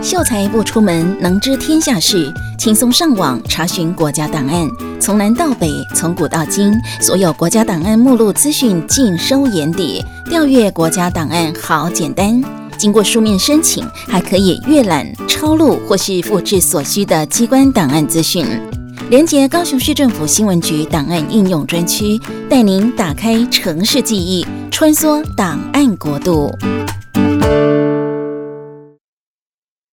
秀才不出门，能知天下事。轻松上网查询国家档案，从南到北，从古到今，所有国家档案目录资讯尽收眼底。调阅国家档案好简单，经过书面申请，还可以阅览、抄录或是复制所需的机关档案资讯。连结高雄市政府新闻局档案应用专区，带您打开城市记忆，穿梭档案国度。